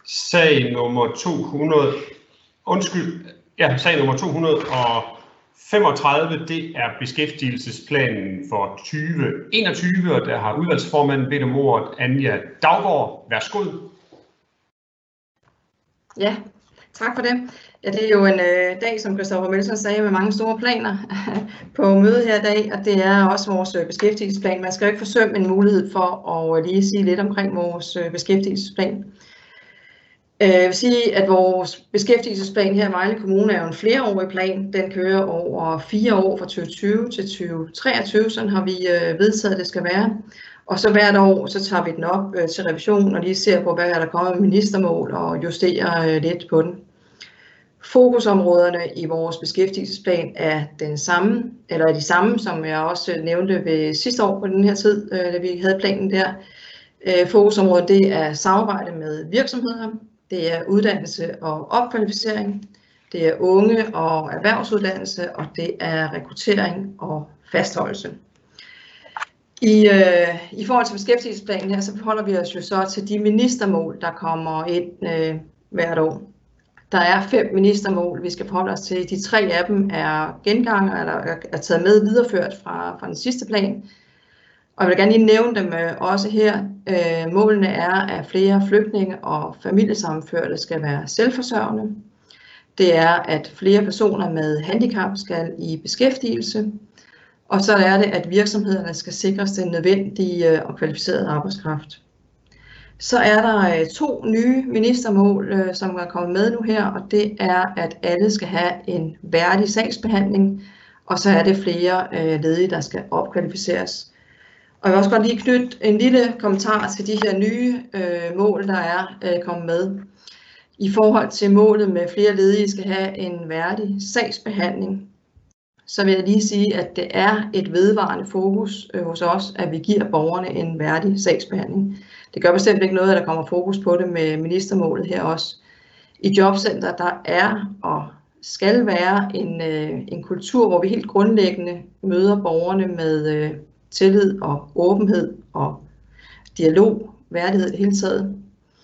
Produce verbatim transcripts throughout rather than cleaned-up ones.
Sag nummer to hundrede, undskyld, ja, sag nummer to hundrede og femogtredive, det er beskæftigelsesplanen for tyve enogtyve, og der har udvalgsformanden bedt om ordet. Anja Daugaard, værsgo. Ja, tak for det. Ja, det er jo en øh, dag, som Christoffer Melson sagde, med mange store planer på mødet her i dag, og det er også vores beskæftigelsesplan. Man skal jo ikke forsømme en mulighed for at lige sige lidt omkring vores beskæftigelsesplan. Jeg vil sige, at vores beskæftigelsesplan her i Vejle Kommune er jo en flereårig plan. Den kører over fire år fra tyve tyve til tyve treogtyve, sådan har vi vedtaget, at det skal være. Og så hvert år, så tager vi den op til revision og lige ser på, hvad der kommer med ministermål og justerer lidt på den. Fokusområderne i vores beskæftigelsesplan er den samme, eller de samme, som jeg også nævnte ved sidste år på den her tid, da vi havde planen der. Fokusområdet, det er samarbejde med virksomheder, det er uddannelse og opkvalificering, det er unge og erhvervsuddannelse, og det er rekruttering og fastholdelse. I, øh, I forhold til beskæftigelsesplanen her, så forholder vi os jo så til de ministermål, der kommer ind øh, hvert år. Der er fem ministermål, vi skal forholde os til. De tre af dem er genganger, eller er taget med videreført fra, fra den sidste plan. Og jeg vil gerne lige nævne dem også her. Øh, målene er, at flere flygtninge og familiesammenførte skal være selvforsørgende. Det er, at flere personer med handicap skal i beskæftigelse. Og så er det, at virksomhederne skal sikres den nødvendige og kvalificerede arbejdskraft. Så er der to nye ministermål, som er kommet med nu her, og det er, at alle skal have en værdig sagsbehandling, og så er det flere ledige, der skal opkvalificeres. Og jeg vil også godt lige knytte en lille kommentar til de her nye øh, mål, der er øh, kommet med. I forhold til målet med flere ledige skal have en værdig sagsbehandling, så vil jeg lige sige, at det er et vedvarende fokus øh, hos os, at vi giver borgerne en værdig sagsbehandling. Det gør bestemt ikke noget, at der kommer fokus på det med ministermålet her også. I Jobcenter der er og skal være en, øh, en kultur, hvor vi helt grundlæggende møder borgerne med øh, tillid og åbenhed og dialog, værdighed i det hele taget.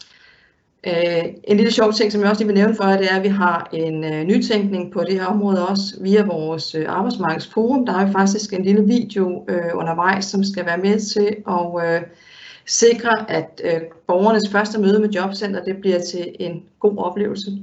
Uh, en lille sjov ting, som jeg også lige vil nævne for jer, det er, at vi har en uh, nytænkning på det her område også via vores uh, arbejdsmarkedsforum. Der har vi faktisk en lille video uh, undervejs, som skal være med til at uh, sikre, at uh, borgernes første møde med Jobcenter det bliver til en god oplevelse.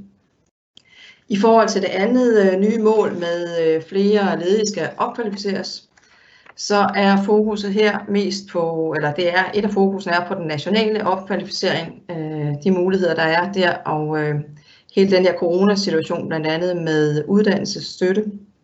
I forhold til det andet uh, nye mål med uh, flere ledige skal opkvalificeres, så er fokuset her mest på, eller det er et af fokusen er på den nationale opkvalificering, øh, de muligheder der er der, og øh, hele den her coronasituation blandt andet med uddannelsesstøtte.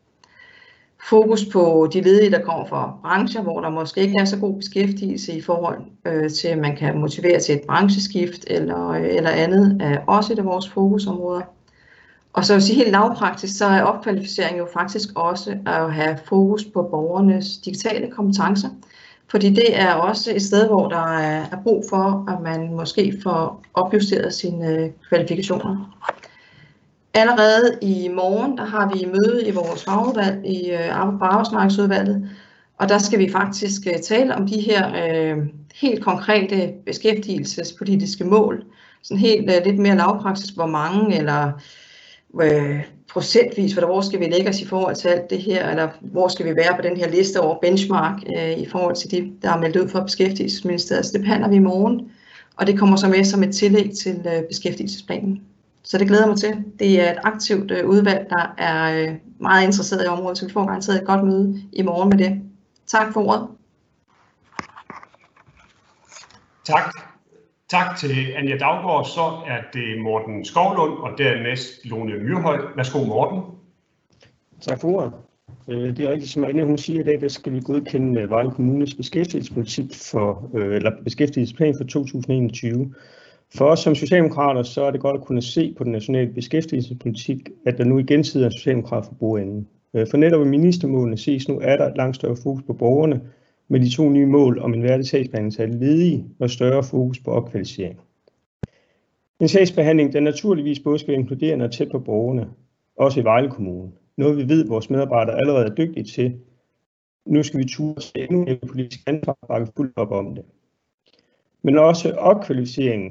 Fokus på de ledige, der kommer fra brancher, hvor der måske ikke er så god beskæftigelse i forhold øh, til, at man kan motivere til et brancheskift eller, eller andet, er også et af vores fokusområder. Og så vil sige helt lavpraktisk, så er opkvalificering jo faktisk også at have fokus på borgernes digitale kompetencer. Fordi det er også et sted, hvor der er brug for, at man måske får opjusteret sine kvalifikationer. Allerede i morgen, der har vi møde i vores fagudvalg i arbejdsmarkedsudvalget, og der skal vi faktisk tale om de her øh, helt konkrete beskæftigelsespolitiske mål. Sådan helt øh, lidt mere lavpraktisk, hvor mange eller Øh, procentvis, for hvor skal vi lægge os i forhold til alt det her, eller hvor skal vi være på den her liste over benchmark øh, i forhold til de, der er meldt ud fra Beskæftigelsesministeriet. Så det behandler vi i morgen, og det kommer så med som et tillæg til øh, beskæftigelsesplanen. Så det glæder mig til. Det er et aktivt øh, udvalg, der er øh, meget interesseret i området, så vi får garanteret et godt møde i morgen med det. Tak for ordet. Tak. Tak til Anja Daugaard. Så er det Morten Skovlund og dernæst Lone Myrhøj. Værsgo, Morten. Tak for ordet. Det er rigtigt, som Anja hun siger i dag, der skal vi godkende Vejle Kommunes beskæftigelsespolitik for, eller beskæftigelsesplan for to tusind og enogtyve. For os som socialdemokrater, så er det godt at kunne se på den nationale beskæftigelsespolitik, at der nu igen sidder en socialdemokrat for bordenden. For netop i ministermålene ses nu, er der et langt større fokus på borgerne, med de to nye mål om en værdig sagsbehandling af ledige og større fokus på opkvalificering. En sagsbehandling, der naturligvis både skal inkludere og tæt på borgerne, også i Vejle Kommune. Noget vi ved, at vores medarbejdere allerede er dygtige til. Nu skal vi turde se endnu mere politisk ansvar og bakke fuldt op om det. Men også opkvalificeringen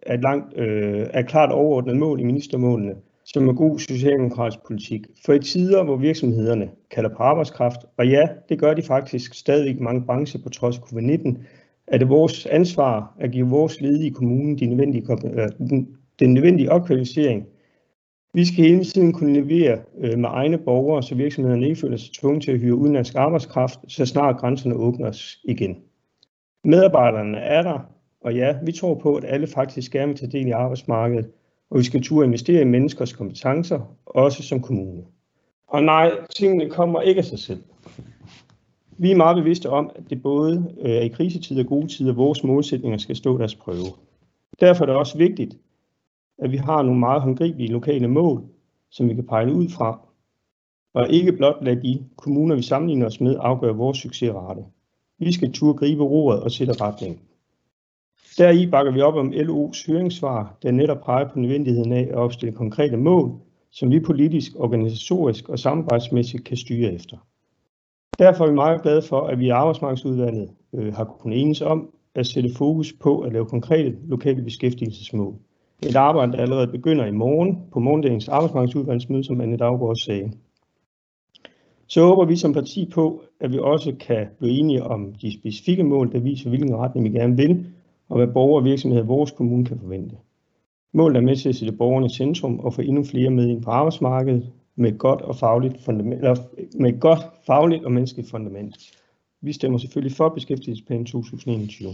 er, langt, øh, er klart overordnet mål i ministermålene, som er god socialdemokratisk politik. For i tider, hvor virksomhederne kalder på arbejdskraft, og ja, det gør de faktisk stadig i mange brancher på trods af covid nitten, er det vores ansvar at give vores ledige i kommunen de nødvendige, den nødvendige opkvalificering. Vi skal hele tiden kunne levere med egne borgere, så virksomhederne ikke føler sig tvunget til at hyre udenlandsk arbejdskraft, så snart grænserne åbnes igen. Medarbejderne er der, og ja, vi tror på, at alle faktisk gerne vil tage del i arbejdsmarkedet, og vi skal turde investere i menneskers kompetencer, også som kommune. Og nej, tingene kommer ikke af sig selv. Vi er meget bevidste om, at det både er i krisetider og gode tider, vores målsætninger skal stå deres prøve. Derfor er det også vigtigt, at vi har nogle meget håndgribelige lokale mål, som vi kan pege ud fra, og ikke blot lade de kommuner, vi sammenligner os med, afgøre vores succesrate. Vi skal turde gribe roret og sætte retning. Deri bakker vi op om L O's høringssvar, der netop peger på nødvendigheden af at opstille konkrete mål, som vi politisk, organisatorisk og samarbejdsmæssigt kan styre efter. Derfor er vi meget glade for, at vi i arbejdsmarkedsudvalget øh, har kunnet enes om at sætte fokus på at lave konkrete lokale beskæftigelsesmål. Et arbejde, der allerede begynder i morgen på morgendagens arbejdsmarkedsudvalgsmøde, som Anne Daugaard også sagde. Så håber vi som parti på, at vi også kan blive enige om de specifikke mål, der viser, hvilken retning vi gerne vil, og hvad borgere og virksomheder i vores kommune kan forvente. Målet er med til at sætte borgerne i centrum og få endnu flere med ind på arbejdsmarkedet med et godt og fagligt fundament, eller med et godt fagligt og menneskeligt fundament. Vi stemmer selvfølgelig for beskæftigelsesplanen to tusind enogtyve.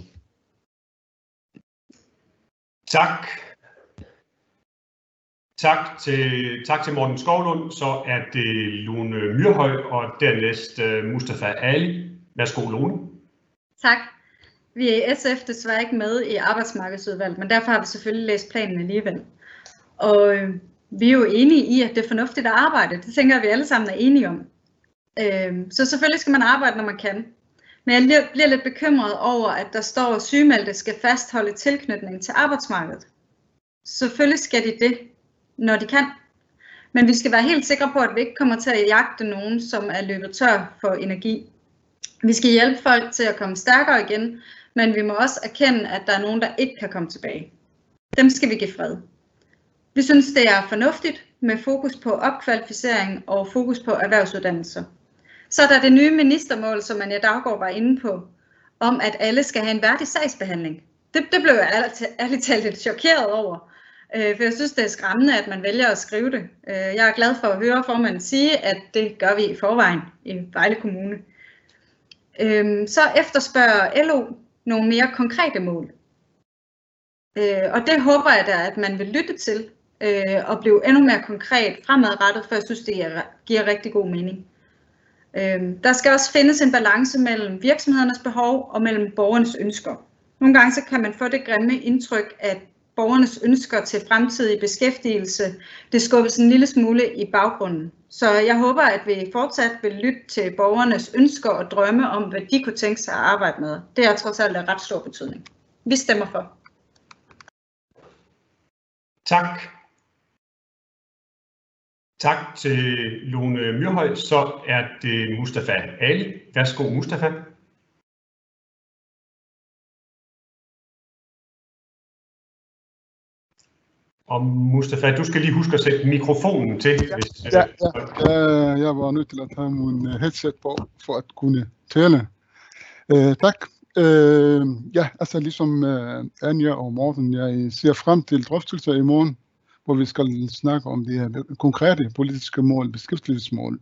Tak. Tak til, tak til Morten Skovlund. Så er det Lone Myrhøj og dernæst uh, Mustafa Ali. Værsgo, Lone. Tak. Vi er i S F desværre ikke med i arbejdsmarkedsudvalget, men derfor har vi selvfølgelig læst planen alligevel. Og øh, vi er jo enige i, at det er fornuftigt at arbejde. Det tænker jeg, vi alle sammen er enige om. Øh, så selvfølgelig skal man arbejde, når man kan. Men jeg bliver lidt bekymret over, at der står, at sygemeldte skal fastholde tilknytning til arbejdsmarkedet. Selvfølgelig skal de det, når de kan. Men vi skal være helt sikre på, at vi ikke kommer til at jagte nogen, som er løbet tør for energi. Vi skal hjælpe folk til at komme stærkere igen, men vi må også erkende, at der er nogen, der ikke kan komme tilbage. Dem skal vi give fred. Vi synes, det er fornuftigt med fokus på opkvalificering og fokus på erhvervsuddannelser. Så er der det nye ministermål, som Anne Daugaard var inde på, om at alle skal have en værdig sagsbehandling. Det, det blev jeg ærligt talt lidt chokeret over, øh, for jeg synes, det er skræmmende, at man vælger at skrive det. Øh, jeg er glad for at høre formanden sige, at det gør vi i forvejen i Vejle Kommune. Øh, så efterspørger L O nogle mere konkrete mål. Øh, og det håber jeg da, at man vil lytte til øh, og blive endnu mere konkret fremadrettet, for jeg synes, det giver rigtig god mening. Der skal også findes en balance mellem virksomhedernes behov og mellem borgernes ønsker. Nogle gange så kan man få det grimme indtryk, at borgernes ønsker til fremtidig beskæftigelse, det skubbes en lille smule i baggrunden. Så jeg håber, at vi fortsat vil lytte til borgernes ønsker og drømme om, hvad de kunne tænke sig at arbejde med. Det er trods alt af ret stor betydning. Vi stemmer for. Tak. Tak til Lone Myrhøj. Så er det Mustafa Ali. Værsgo, Mustafa. Og Mustafa, du skal lige huske at sætte mikrofonen til. Ja, hvis, ja, ja. Jeg var nødt til at have min headset på for at kunne tale. Uh, tak. Uh, ja, altså ligesom uh, Anja og Morten, jeg ser frem til drøftelser i morgen, hvor vi skal snakke om de her konkrete politiske mål, beskæftigelsesmål.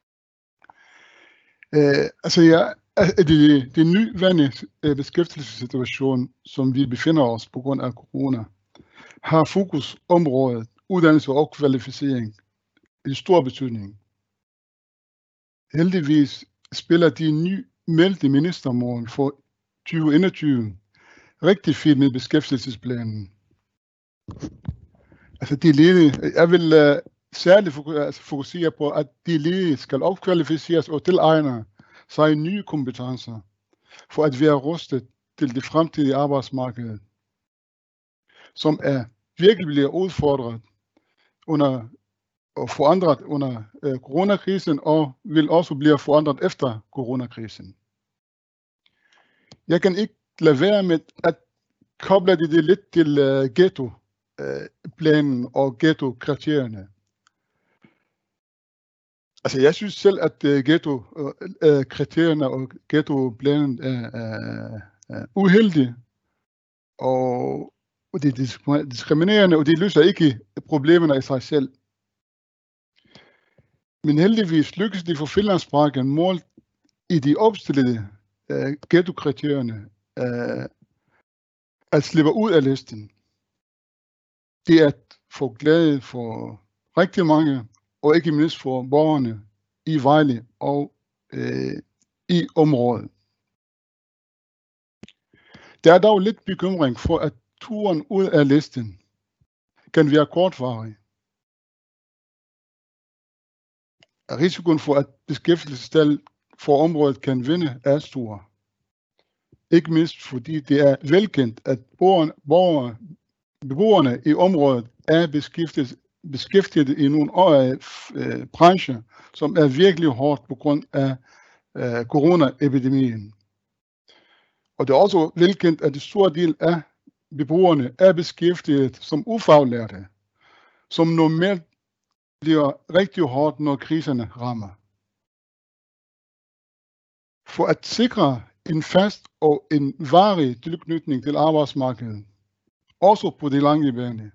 Uh, altså ja, det, det nyværende beskæftigelsessituation, som vi befinder os på grund af corona, har fokusområdet uddannelse og kvalificering i stor betydning. Heldigvis spiller de nye meldte ministermål for tyve enogtyve rigtig fint med beskæftigelsesplanen. Altså de ledige, jeg vil uh, særligt fokusere på, at de ledige skal opkvalificeres og tilegne sig nye kompetencer, for at være rustet til det fremtidige arbejdsmarked, som er virkelig bliver udfordret under og forandret under uh, coronakrisen og vil også blive forandret efter coronakrisen. Jeg kan ikke lade være med at kobler de det lidt til uh, ghetto-planen uh, og ghetto-kriterierne. Altså, jeg synes selv, at uh, ghetto-kriterierne uh, og ghetto-planen er uh, uh, uheldige, og, og det er diskriminerende, og de løser ikke problemerne i sig selv. Men heldigvis lykkes de for Finlandsparken målt i de opstillede uh, ghetto-kriterierne uh, at slippe ud af listen. Det er for glæde for rigtig mange, og ikke mindst for borgerne i Vejle og øh, i området. Der er dog lidt bekymring for, at turen ud af listen kan være kortvarig. Risikoen for, at beskæftigelsestal for området kan vinde, er stor. Ikke mindst fordi det er velkendt, at borgere, beboerne i området er beskæftiget, beskæftiget i nogle øh, brancher, som er virkelig hårdt på grund af øh, coronaepidemien. Og det er også velkendt, at en stor del af beboerne er beskæftiget som ufaglærte, som normalt bliver rigtig hårdt, når kriserne rammer. For at sikre en fast og en varig tilknytning til arbejdsmarkedet, også på det lange bane,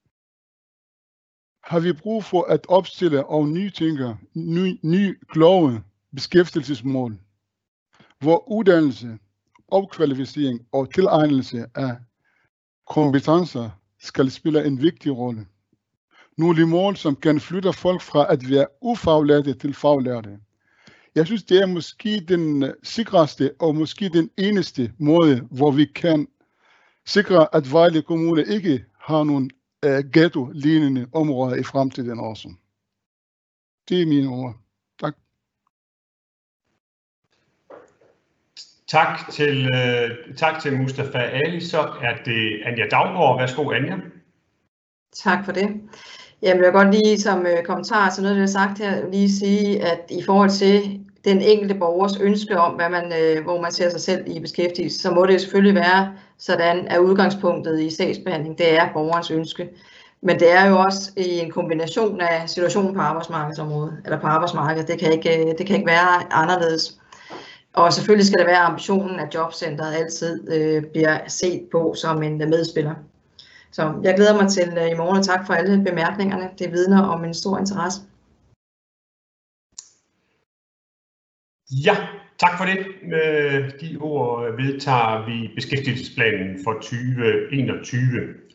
har vi brug for at opstille og nytænke nye, nye kloge beskæftigelsesmål, hvor uddannelse, opkvalificering og tilegnelse af kompetencer skal spille en vigtig rolle. Nogle mål, som kan flytte folk fra at være ufaglærte til faglærte. Jeg synes, det er måske den sikreste og måske den eneste måde, hvor vi kan sikre, at Vejle Kommune ikke har nogen uh, ghetto-lignende områder i fremtiden også. Det er mine ord. Tak. Tak til, uh, tak til Mustafa Ali. Så er det Anja Daugaard. Værsgo, Anja. Tak for det. Jeg vil godt lige som øh, kommentar til noget, der er sagt her, lige sige, at i forhold til den enkelte borgers ønske om, hvad man, øh, hvor man ser sig selv i beskæftigelse, så må det selvfølgelig være sådan, at udgangspunktet i sagsbehandling, det er borgerens ønske. Men det er jo også i en kombination af situationen på arbejdsmarkedsområdet, eller på arbejdsmarkedet. Det kan ikke, det kan ikke være anderledes. Og selvfølgelig skal det være ambitionen, at jobcentret altid øh, bliver set på som en medspiller. Så jeg glæder mig til uh, i morgen, og tak for alle bemærkningerne. Det vidner om en stor interesse. Ja, tak for det. Med de ord vedtager vi beskæftigelsesplanen for tyve enogtyve.